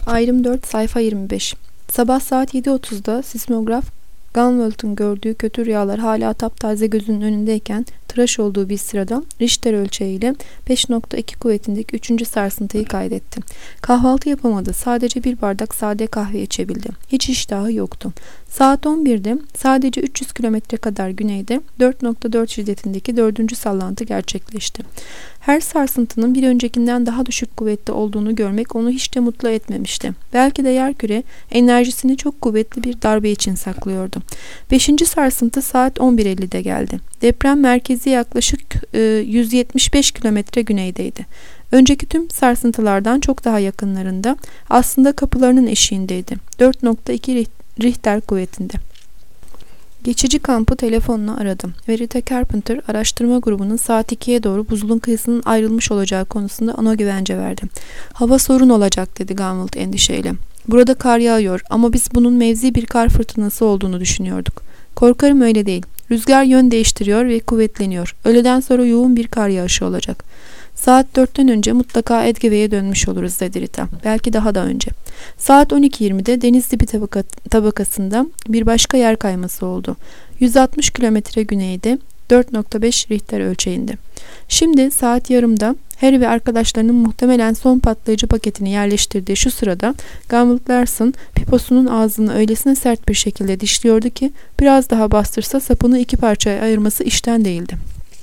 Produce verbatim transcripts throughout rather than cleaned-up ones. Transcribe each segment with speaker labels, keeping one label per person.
Speaker 1: Ayrım dört, sayfa yirmi beş. Sabah saat yedi otuzda sismograf, Gunwald'ın gördüğü kötü rüyalar hala taptaze gözünün önündeyken tıraş olduğu bir sırada Richter ölçeğiyle beş nokta iki kuvvetindeki üçüncü sarsıntıyı kaydetti. Kahvaltı yapamadı. Sadece bir bardak sade kahve içebildi. Hiç iştahı yoktu. Saat on birde sadece üç yüz kilometre kadar güneyde dört nokta dört şiddetindeki dördüncü sallantı gerçekleşti. Her sarsıntının bir öncekinden daha düşük kuvvetli olduğunu görmek onu hiç de mutlu etmemişti. Belki de yerküre enerjisini çok kuvvetli bir darbe için saklıyordu. Beşinci sarsıntı saat on bir ellide geldi. Deprem merkezi yaklaşık e, yüz yetmiş beş kilometre güneydeydi. Önceki tüm sarsıntılardan çok daha yakınlarında, aslında kapılarının eşiğindeydi. dört nokta iki Richter kuvvetinde. Geçici kampı telefonla aradım ve Rita Carpenter araştırma grubunun saat ikiye doğru buzulun kıyısının ayrılmış olacağı konusunda ona güvence verdi. Hava sorun olacak dedi Gunwald endişeyle. Burada kar yağıyor ama biz bunun mevzi bir kar fırtınası olduğunu düşünüyorduk. Korkarım öyle değil. Rüzgar yön değiştiriyor ve kuvvetleniyor. Öğleden sonra yoğun bir kar yağışı olacak. Saat dörtten önce mutlaka Edgeware'ye dönmüş oluruz dedi Rita. Belki daha da önce. Saat on iki yirmide deniz dibi tabaka, tabakasında bir başka yer kayması oldu. yüz altmış kilometre güneyde dört nokta beş Richter ölçeğinde. Şimdi saat yarımda Harry ve arkadaşlarının muhtemelen son patlayıcı paketini yerleştirdiği şu sırada Gunwald Larsen piposunun ağzını öylesine sert bir şekilde dişliyordu ki biraz daha bastırsa sapını iki parçaya ayırması işten değildi.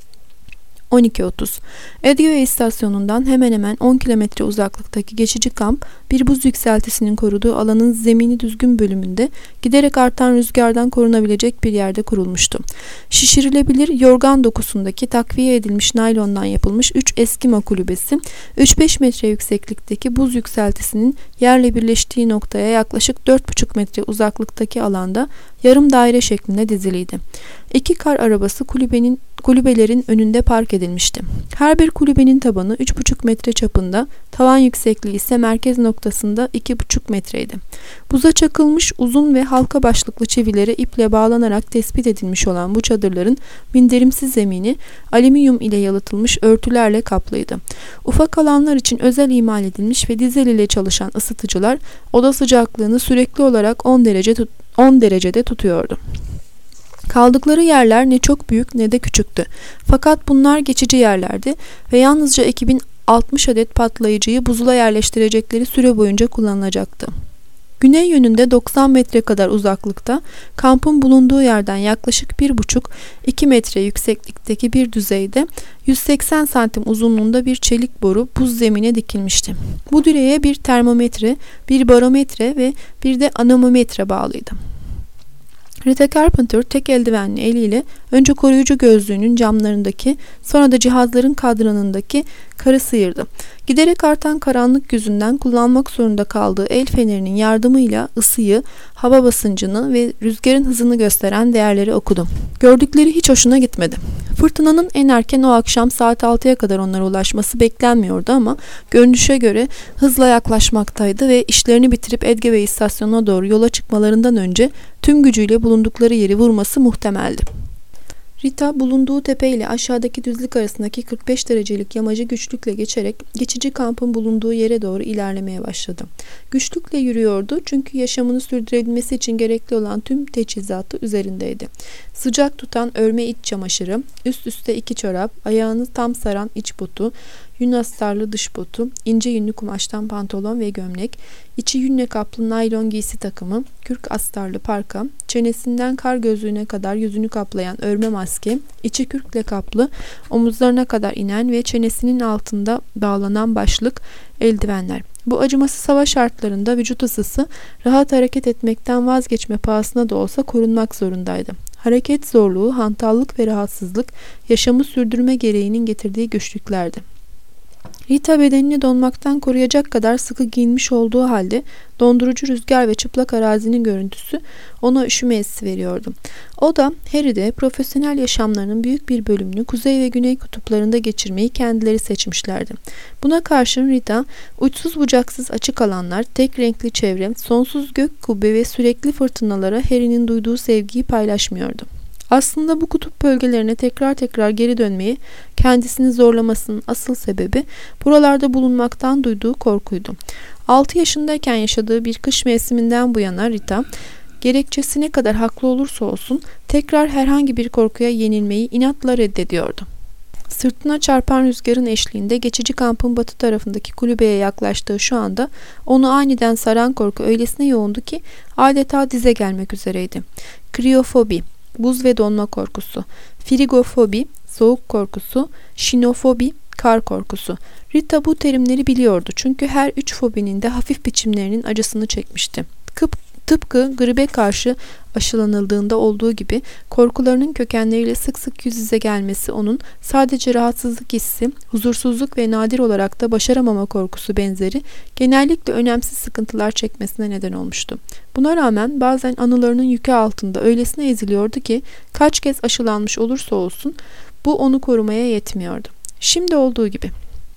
Speaker 1: on iki otuz. Edgeware istasyonundan hemen hemen on kilometre uzaklıktaki geçici kamp bir buz yükseltisinin koruduğu alanın zemini düzgün bölümünde giderek artan rüzgardan korunabilecek bir yerde kurulmuştu. Şişirilebilir yorgan dokusundaki takviye edilmiş naylondan yapılmış üç Eskimo kulübesi üç beş metre yükseklikteki buz yükseltisinin yerle birleştiği noktaya yaklaşık dört buçuk metre uzaklıktaki alanda yarım daire şeklinde diziliydi. İki kar arabası kulübenin kulübelerin önünde park edilmişti. Her bir kulübenin tabanı üç buçuk metre çapında, tavan yüksekliği ise merkez noktasında iki buçuk metreydi. Buza çakılmış uzun ve halka başlıklı çivilere iple bağlanarak tespit edilmiş olan bu çadırların minderimsiz zemini alüminyum ile yalıtılmış örtülerle kaplıydı. Ufak alanlar için özel imal edilmiş ve dizel ile çalışan ısıtıcılar oda sıcaklığını sürekli olarak on derece tut- on derecede tutuyordu. Kaldıkları yerler ne çok büyük ne de küçüktü. Fakat bunlar geçici yerlerdi ve yalnızca ekibin altmış adet patlayıcıyı buzula yerleştirecekleri süre boyunca kullanılacaktı. Güney yönünde doksan metre kadar uzaklıkta, kampın bulunduğu yerden yaklaşık bir buçuk iki metre yükseklikteki bir düzeyde yüz seksen santim uzunluğunda bir çelik boru buz zemine dikilmişti. Bu direğe bir termometre, bir barometre ve bir de anemometre bağlıydı. Rita Carpenter tek eldivenli eliyle önce koruyucu gözlüğünün camlarındaki, sonra da cihazların kadranındaki karı sıyırdı. Giderek artan karanlık yüzünden kullanmak zorunda kaldığı el fenerinin yardımıyla ısıyı, hava basıncını ve rüzgarın hızını gösteren değerleri okudu. Gördükleri hiç hoşuna gitmedi. Fırtınanın en erken o akşam saat altıya kadar onlara ulaşması beklenmiyordu ama görünüşe göre hızla yaklaşmaktaydı ve işlerini bitirip Edgeware istasyonuna doğru yola çıkmalarından önce tüm gücüyle bulundukları yeri vurması muhtemeldi. Rita bulunduğu tepe ile aşağıdaki düzlük arasındaki kırk beş derecelik yamacı güçlükle geçerek geçici kampın bulunduğu yere doğru ilerlemeye başladı. Güçlükle yürüyordu çünkü yaşamını sürdürebilmesi için gerekli olan tüm teçhizatı üzerindeydi. Sıcak tutan örme iç çamaşırı, üst üste iki çorap, ayağını tam saran iç botu, yün astarlı dış botu, ince yünlü kumaştan pantolon ve gömlek, içi yünle kaplı naylon giysi takımı, kürk astarlı parka, çenesinden kar gözlüğüne kadar yüzünü kaplayan örme maske, içi kürkle kaplı, omuzlarına kadar inen ve çenesinin altında bağlanan başlık, eldivenler. Bu acımasız hava şartlarında vücut ısısı rahat hareket etmekten vazgeçme pahasına da olsa korunmak zorundaydı. Hareket zorluğu, hantallık ve rahatsızlık yaşamı sürdürme gereğinin getirdiği güçlüklerdi. Rita bedenini donmaktan koruyacak kadar sıkı giyinmiş olduğu halde dondurucu rüzgar ve çıplak arazinin görüntüsü ona üşüme hissi veriyordu. O da Harry de profesyonel yaşamlarının büyük bir bölümünü kuzey ve güney kutuplarında geçirmeyi kendileri seçmişlerdi. Buna karşın Rita, uçsuz bucaksız açık alanlar, tek renkli çevre, sonsuz gök kubbe ve sürekli fırtınalara Harry'nin duyduğu sevgiyi paylaşmıyordu. Aslında bu kutup bölgelerine tekrar tekrar geri dönmeyi kendisini zorlamasının asıl sebebi buralarda bulunmaktan duyduğu korkuydu. altı yaşındayken yaşadığı bir kış mevsiminden bu yana Rita, gerekçesi ne kadar haklı olursa olsun tekrar herhangi bir korkuya yenilmeyi inatla reddediyordu. Sırtına çarpan rüzgarın eşliğinde geçici kampın batı tarafındaki kulübeye yaklaştığı şu anda onu aniden saran korku öylesine yoğundu ki adeta dize gelmek üzereydi. Kriyofobi, buz ve donma korkusu, frigofobi, soğuk korkusu, şinofobi, kar korkusu. Rita bu terimleri biliyordu çünkü her üç fobinin de hafif biçimlerinin acısını çekmişti. Kıp Tıpkı gribe karşı aşılanıldığında olduğu gibi korkularının kökenleriyle sık sık yüz yüze gelmesi onun sadece rahatsızlık hissi, huzursuzluk ve nadir olarak da başaramama korkusu benzeri genellikle önemsiz sıkıntılar çekmesine neden olmuştu. Buna rağmen bazen anılarının yükü altında öylesine eziliyordu ki kaç kez aşılanmış olursa olsun bu onu korumaya yetmiyordu. Şimdi olduğu gibi.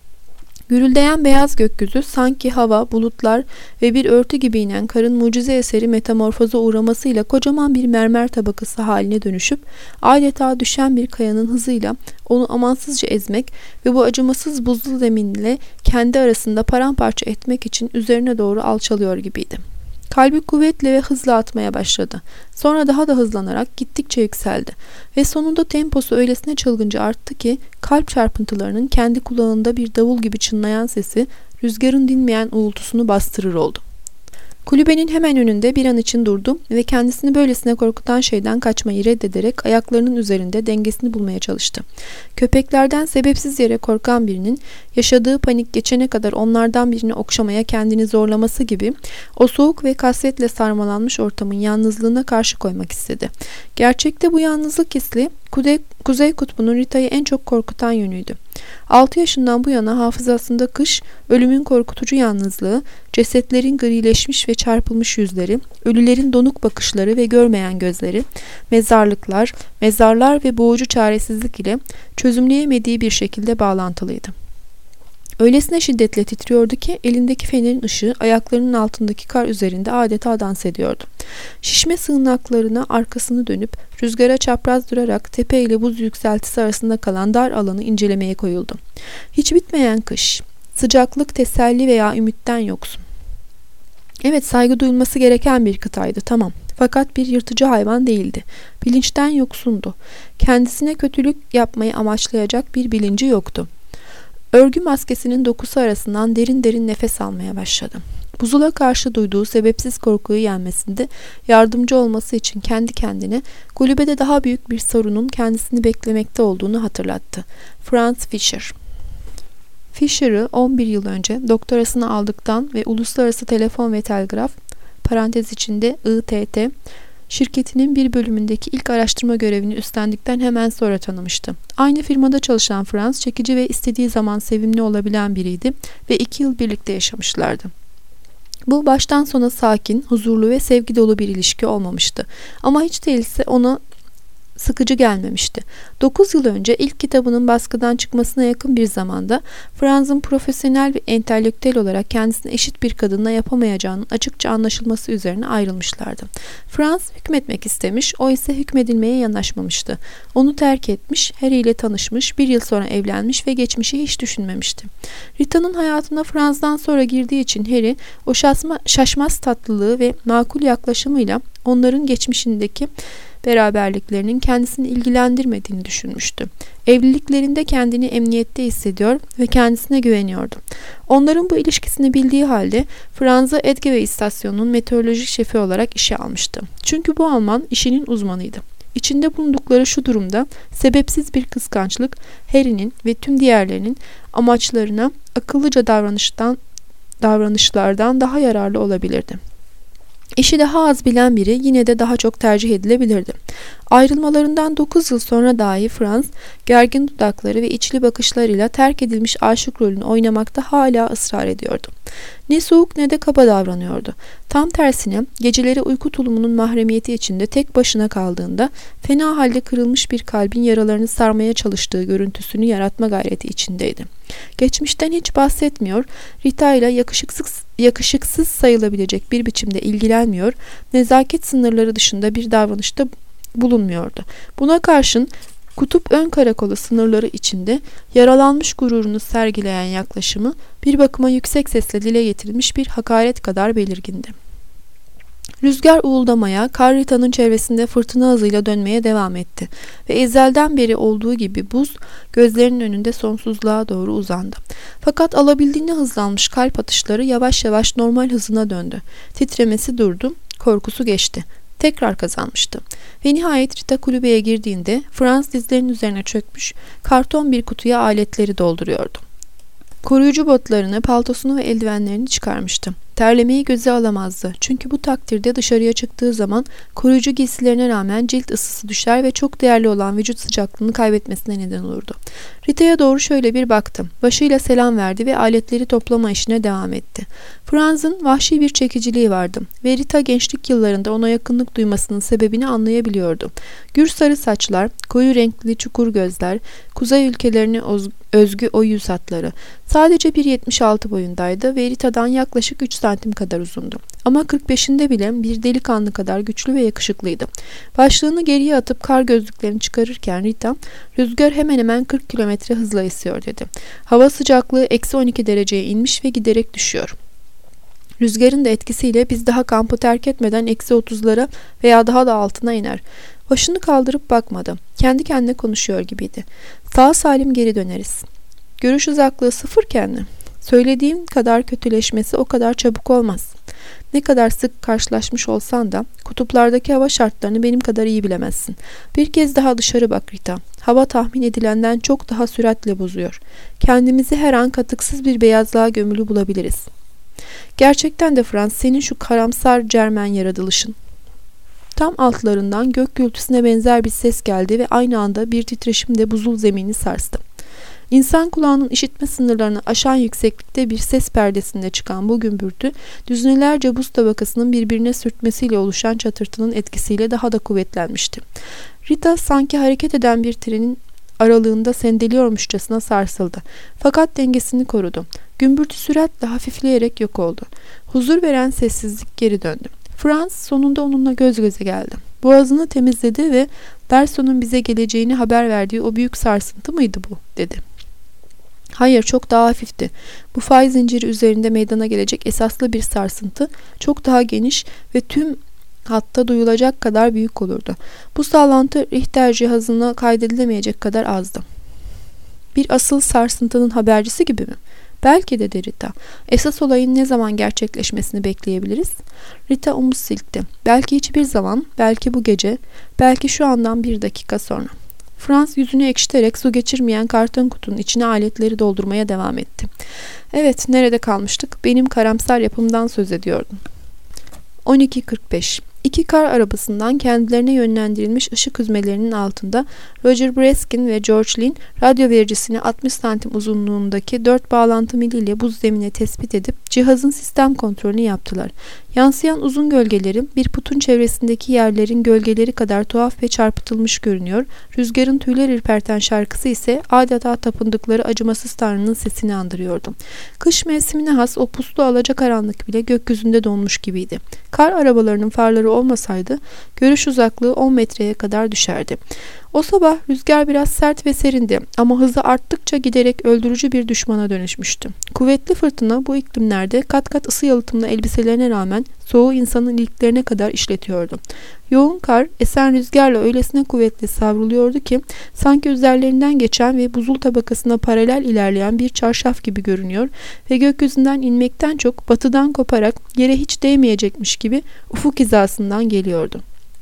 Speaker 1: Gürüldeyen beyaz gökyüzü sanki hava, bulutlar ve bir örtü gibi inen karın mucize eseri metamorfoza uğramasıyla kocaman bir mermer tabakası haline dönüşüp adeta düşen bir kayanın hızıyla onu amansızca ezmek ve bu acımasız buzlu zeminle kendi arasında paramparça etmek için üzerine doğru alçalıyor gibiydi. Kalbi kuvvetle ve hızla atmaya başladı. Sonra daha da hızlanarak gittikçe yükseldi. Ve sonunda temposu öylesine çılgınca arttı ki kalp çarpıntılarının kendi kulağında bir davul gibi çınlayan sesi rüzgarın dinmeyen uğultusunu bastırır oldu. Kulübenin hemen önünde bir an için durdu ve kendisini böylesine korkutan şeyden kaçmayı reddederek ayaklarının üzerinde dengesini bulmaya çalıştı. Köpeklerden sebepsiz yere korkan birinin yaşadığı panik geçene kadar onlardan birini okşamaya kendini zorlaması gibi o soğuk ve kasvetle sarmalanmış ortamın yalnızlığına karşı koymak istedi. Gerçekte bu yalnızlık hissi Kuzey, Kuzey Kutbu'nun Rita'yı en çok korkutan yönüydü. altı yaşından bu yana hafızasında kış, ölümün korkutucu yalnızlığı, cesetlerin grileşmiş ve çarpılmış yüzleri, ölülerin donuk bakışları ve görmeyen gözleri, mezarlıklar, mezarlar ve boğucu çaresizlik ile çözümleyemediği bir şekilde bağlantılıydı. Öylesine şiddetle titriyordu ki elindeki fenerin ışığı ayaklarının altındaki kar üzerinde adeta dans ediyordu. Şişme sığınaklarına arkasını dönüp rüzgara çapraz durarak tepe ile buz yükseltisi arasında kalan dar alanı incelemeye koyuldu. Hiç bitmeyen kış, sıcaklık, teselli veya ümitten yoksun. Evet, saygı duyulması gereken bir kıtaydı, tamam. Fakat bir yırtıcı hayvan değildi. Bilinçten yoksundu. Kendisine kötülük yapmayı amaçlayacak bir bilinci yoktu. Örgü maskesinin dokusu arasından derin derin nefes almaya başladı. Buzula karşı duyduğu sebepsiz korkuyu yenmesinde yardımcı olması için kendi kendine kulübede daha büyük bir sorunun kendisini beklemekte olduğunu hatırlattı. Franz Fischer. Fischer'ı on bir yıl önce doktorasını aldıktan ve Uluslararası Telefon ve Telgraf parantez içinde I T T şirketinin bir bölümündeki ilk araştırma görevini üstlendikten hemen sonra tanımıştı. Aynı firmada çalışan Franz çekici ve istediği zaman sevimli olabilen biriydi ve iki yıl birlikte yaşamışlardı. Bu baştan sona sakin, huzurlu ve sevgi dolu bir ilişki olmamıştı. Ama hiç değilse ona sıkıcı gelmemişti. dokuz yıl önce ilk kitabının baskıdan çıkmasına yakın bir zamanda Franz'ın profesyonel ve entelektüel olarak kendisine eşit bir kadınla yapamayacağının açıkça anlaşılması üzerine ayrılmışlardı. Franz hükmetmek istemiş, o ise hükmedilmeye yanaşmamıştı. Onu terk etmiş, Harry ile tanışmış, bir yıl sonra evlenmiş ve geçmişi hiç düşünmemişti. Rita'nın hayatına Franz'dan sonra girdiği için Harry, o şaşma, şaşmaz tatlılığı ve makul yaklaşımıyla onların geçmişindeki beraberliklerinin kendisini ilgilendirmediğini düşünmüştü. Evliliklerinde kendini emniyette hissediyor ve kendisine güveniyordu. Onların bu ilişkisini bildiği halde Franz'ı Edgeway istasyonunun meteorolojik şefi olarak işe almıştı. Çünkü bu Alman işinin uzmanıydı. İçinde bulundukları şu durumda sebepsiz bir kıskançlık Harry'nin ve tüm diğerlerinin amaçlarına akıllıca davranıştan, davranışlardan daha yararlı olabilirdi. İşi daha az bilen biri yine de daha çok tercih edilebilirdi. Ayrılmalarından dokuz yıl sonra dahi Franz, gergin dudakları ve içli bakışlarıyla terk edilmiş aşık rolünü oynamakta hala ısrar ediyordu. Ne soğuk ne de kaba davranıyordu. Tam tersine geceleri uyku tulumunun mahremiyeti içinde tek başına kaldığında fena halde kırılmış bir kalbin yaralarını sarmaya çalıştığı görüntüsünü yaratma gayreti içindeydi. Geçmişten hiç bahsetmiyor, Rita ile yakışıksız, yakışıksız sayılabilecek bir biçimde ilgilenmiyor, nezaket sınırları dışında bir davranışta bulunmuyordu. Buna karşın Kutup ön karakolu sınırları içinde yaralanmış gururunu sergileyen yaklaşımı bir bakıma yüksek sesle dile getirilmiş bir hakaret kadar belirgindi. Rüzgar uğuldamaya, kar Rita'nın çevresinde fırtına hızıyla dönmeye devam etti ve ezelden beri olduğu gibi buz gözlerinin önünde sonsuzluğa doğru uzandı. Fakat alabildiğine hızlanmış kalp atışları yavaş yavaş normal hızına döndü. Titremesi durdu, korkusu geçti. Tekrar kazanmıştı. Ve nihayet Rita kulübeye girdiğinde Franz dizlerinin üzerine çökmüş, karton bir kutuya aletleri dolduruyordu. Koruyucu botlarını, paltosunu ve eldivenlerini çıkarmıştı. Terlemeyi göze alamazdı. Çünkü bu takdirde dışarıya çıktığı zaman koruyucu giysilerine rağmen cilt ısısı düşer ve çok değerli olan vücut sıcaklığını kaybetmesine neden olurdu. Rita'ya doğru şöyle bir baktı. Başıyla selam verdi ve aletleri toplama işine devam etti. Franz'ın vahşi bir çekiciliği vardı ve Rita gençlik yıllarında ona yakınlık duymasının sebebini anlayabiliyordu. Gür sarı saçlar, koyu renkli çukur gözler, kuzey ülkelerine özgü o yüz hatları. Sadece bir yetmiş altı boyundaydı ve Rita'dan yaklaşık üç santim kadar uzundu. Ama kırk beşinde bile bir delikanlı kadar güçlü ve yakışıklıydı. Başlığını geriye atıp kar gözlüklerini çıkarırken Rita, "Rüzgar hemen hemen kırk kilometre hızla esiyor," dedi. "Hava sıcaklığı eksi on iki dereceye inmiş ve giderek düşüyor. Rüzgarın da etkisiyle biz daha kampı terk etmeden eksi otuzlara veya daha da altına iner." Başını kaldırıp bakmadı. Kendi kendine konuşuyor gibiydi. "Sağ salim geri döneriz. Görüş uzaklığı sıfırken mi? Söylediğim kadar kötüleşmesi o kadar çabuk olmaz. Ne kadar sık karşılaşmış olsan da kutuplardaki hava şartlarını benim kadar iyi bilemezsin. Bir kez daha dışarı bak Rita. Hava tahmin edilenden çok daha süratle bozuyor. Kendimizi her an katıksız bir beyazlığa gömülü bulabiliriz." "Gerçekten de Frans, senin şu karamsar Cermen yaratılışın." Tam altlarından gök gürültüsüne benzer bir ses geldi ve aynı anda bir titreşimde buzul zemini sarstı. İnsan kulağının işitme sınırlarını aşan yükseklikte bir ses perdesinde çıkan bu gümbürtü, düzinelerce buz tabakasının birbirine sürtmesiyle oluşan çatırtının etkisiyle daha da kuvvetlenmişti. Rita sanki hareket eden bir trenin aralığında sendeliyormuşçasına sarsıldı. Fakat dengesini korudu. Gümbürtü süratle hafifleyerek yok oldu. Huzur veren sessizlik geri döndü. Franz sonunda onunla göz göze geldi. Boğazını temizledi ve "Berson'un bize geleceğini haber verdiği o büyük sarsıntı mıydı bu?" dedi. "Hayır, çok daha hafifti. Bu fay zinciri üzerinde meydana gelecek esaslı bir sarsıntı çok daha geniş ve tüm hatta duyulacak kadar büyük olurdu. Bu sallantı Richter cihazına kaydedilemeyecek kadar azdı." "Bir asıl sarsıntının habercisi gibi mi?" "Belki de," dedi Rita. "Esas olayın ne zaman gerçekleşmesini bekleyebiliriz?" Rita omuz silkti. "Belki hiçbir zaman, belki bu gece, belki şu andan bir dakika sonra." Franz yüzünü ekşiterek su geçirmeyen karton kutunun içine aletleri doldurmaya devam etti. "Evet, nerede kalmıştık? Benim karamsar yapımdan söz ediyordum." on iki kırk beş İki kar arabasından kendilerine yönlendirilmiş ışık hüzmelerinin altında Roger Breskin ve George Lynn radyo vericisini altmış santim uzunluğundaki dört bağlantı miliyle buz zemine tespit edip cihazın sistem kontrolünü yaptılar. Yansıyan uzun gölgeleri bir putun çevresindeki yerlerin gölgeleri kadar tuhaf ve çarpıtılmış görünüyor. Rüzgarın tüyler ürperten şarkısı ise adeta tapındıkları acımasız tanrının sesini andırıyordu. Kış mevsimine has o puslu alacakaranlık bile gökyüzünde donmuş gibiydi. Kar arabalarının farları olmasaydı görüş uzaklığı on metreye kadar düşerdi. O sabah rüzgar biraz sert ve serindi ama hızı arttıkça giderek öldürücü bir düşmana dönüşmüştü. Kuvvetli fırtına bu iklimlerde kat kat ısı yalıtımlı elbiselerine rağmen soğuğu insanın iliklerine kadar işletiyordu. Yoğun kar esen rüzgarla öylesine kuvvetli savruluyordu ki sanki üzerlerinden geçen ve buzul tabakasına paralel ilerleyen bir çarşaf gibi görünüyor ve gökyüzünden inmekten çok batıdan koparak yere hiç değmeyecekmiş gibi ufuk hizasından geliyordu.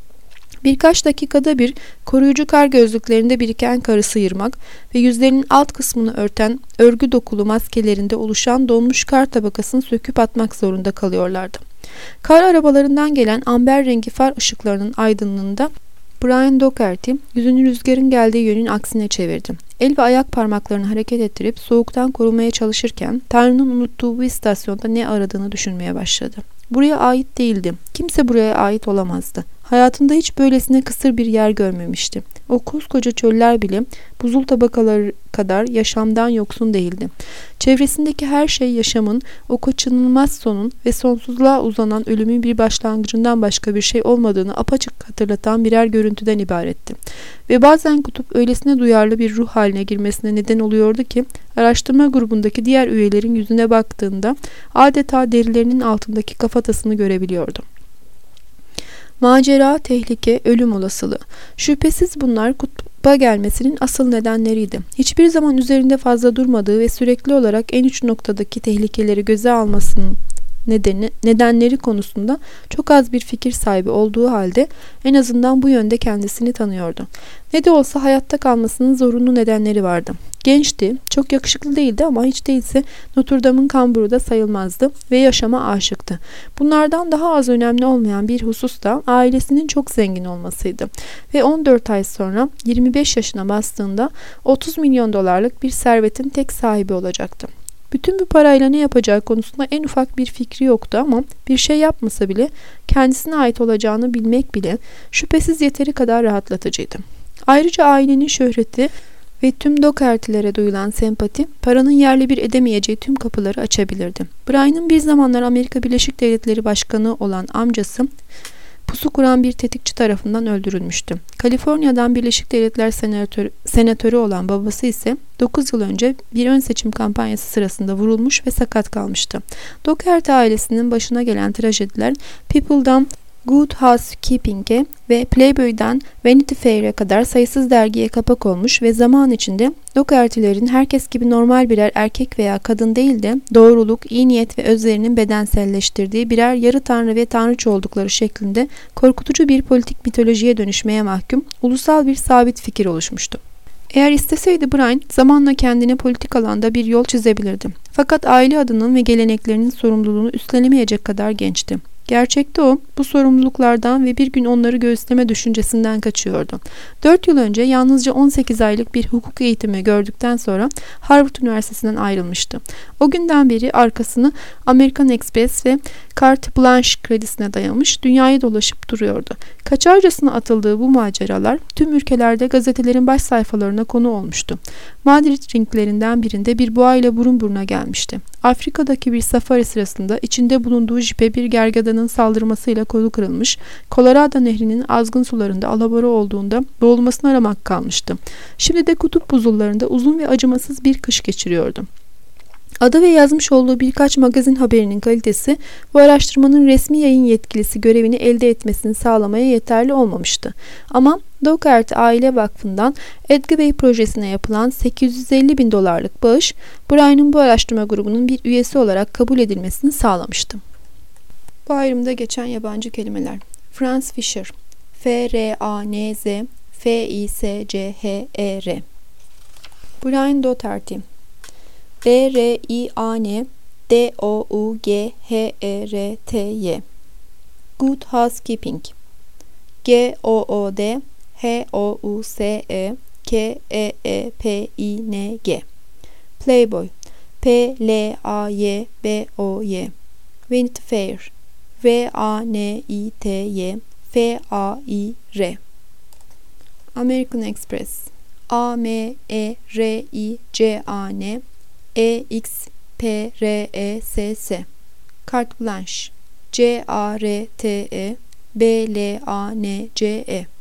Speaker 1: Birkaç dakikada bir koruyucu kar gözlüklerinde biriken karı sıyırmak ve yüzlerinin alt kısmını örten örgü dokulu maskelerinde oluşan donmuş kar tabakasını söküp atmak zorunda kalıyorlardı. Kar arabalarından gelen amber rengi far ışıklarının aydınlığında Brian Dougherty yüzünü rüzgarın geldiği yönün aksine çevirdi. El ve ayak parmaklarını hareket ettirip soğuktan korumaya çalışırken Tanrı'nın unuttuğu bu istasyonda ne aradığını düşünmeye başladı. Buraya ait değildi. Kimse buraya ait olamazdı. Hayatında hiç böylesine kısır bir yer görmemişti. O koskoca çöller bile buzul tabakaları kadar yaşamdan yoksun değildi. Çevresindeki her şey yaşamın, o kaçınılmaz sonun ve sonsuzluğa uzanan ölümün bir başlangıcından başka bir şey olmadığını apaçık hatırlatan birer görüntüden ibaretti. Ve bazen kutup öylesine duyarlı bir ruh haline girmesine neden oluyordu ki, araştırma grubundaki diğer üyelerin yüzüne baktığında adeta derilerinin altındaki kafatasını görebiliyordu. Macera, tehlike, ölüm olasılığı. Şüphesiz bunlar kutba gelmesinin asıl nedenleriydi. Hiçbir zaman üzerinde fazla durmadığı ve sürekli olarak en uç noktadaki tehlikeleri göze almasının nedeni, nedenleri konusunda çok az bir fikir sahibi olduğu halde en azından bu yönde kendisini tanıyordu. Ne de olsa hayatta kalmasının zorunlu nedenleri vardı. Gençti, çok yakışıklı değildi ama hiç değilse Notre Dame'ın kamburu da sayılmazdı ve yaşama aşıktı. Bunlardan daha az önemli olmayan bir husus da ailesinin çok zengin olmasıydı. Ve on dört ay sonra yirmi beş yaşına bastığında otuz milyon dolarlık bir servetin tek sahibi olacaktı. Bütün bu parayla ne yapacağı konusunda en ufak bir fikri yoktu ama bir şey yapmasa bile kendisine ait olacağını bilmek bile şüphesiz yeteri kadar rahatlatıcıydı. Ayrıca ailenin şöhreti ve tüm Dougherty'lere duyulan sempati, paranın yerle bir edemeyeceği tüm kapıları açabilirdi. Brian'ın bir zamanlar Amerika Birleşik Devletleri Başkanı olan amcası, pusu kuran bir tetikçi tarafından öldürülmüştü. Kaliforniya'dan Birleşik Devletler senatörü, senatörü olan babası ise dokuz yıl önce bir ön seçim kampanyası sırasında vurulmuş ve sakat kalmıştı. Dougherty ailesinin başına gelen trajediler, People'dan Good Housekeeping'e ve Playboy'dan Vanity Fair'e kadar sayısız dergiye kapak olmuş ve zaman içinde Dougherty'lerin herkes gibi normal birer erkek veya kadın değil de doğruluk, iyi niyet ve özlerinin bedenselleştirdiği birer yarı tanrı ve tanrıç oldukları şeklinde korkutucu bir politik mitolojiye dönüşmeye mahkum ulusal bir sabit fikir oluşmuştu. Eğer isteseydi Brian zamanla kendine politik alanda bir yol çizebilirdi. Fakat aile adının ve geleneklerinin sorumluluğunu üstlenemeyecek kadar gençti. Gerçekte o, bu sorumluluklardan ve bir gün onları göğüsleme düşüncesinden kaçıyordu. Dört yıl önce yalnızca on sekiz aylık bir hukuk eğitimi gördükten sonra Harvard Üniversitesi'nden ayrılmıştı. O günden beri arkasını American Express ve Carte Blanche kredisine dayamış, dünyayı dolaşıp duruyordu. Kaçarcasına atıldığı bu maceralar tüm ülkelerde gazetelerin baş sayfalarına konu olmuştu. Madrid ringlerinden birinde bir boğa ile burun buruna gelmişti. Afrika'daki bir safari sırasında içinde bulunduğu jipe bir gergedanın saldırmasıyla kolu kırılmış, Colorado Nehri'nin azgın sularında alabora olduğunda boğulmasına ramak kalmıştı. Şimdi de kutup buzullarında uzun ve acımasız bir kış geçiriyordu. Adı ve yazmış olduğu birkaç magazin haberinin kalitesi bu araştırmanın resmi yayın yetkilisi görevini elde etmesini sağlamaya yeterli olmamıştı. Ama Dougherty Aile Vakfı'ndan Edgar Bey projesine yapılan sekiz yüz elli bin dolarlık bağış, Brian'ın bu araştırma grubunun bir üyesi olarak kabul edilmesini sağlamıştı. Bu ayrımda geçen yabancı kelimeler: Franz Fischer, F R A N Z F I S C H E R, Brian Dougherty, B R I A N D O U G H E R T Y, Good Housekeeping, G O O D H O U S E K E E P I N G, Playboy, P L A Y B O Y, Vanity Fair, V A N I T Y F A I R, American Express, A M E R I C A N E X P R E S S, Carte Blanche, C A R T E B L A N C E,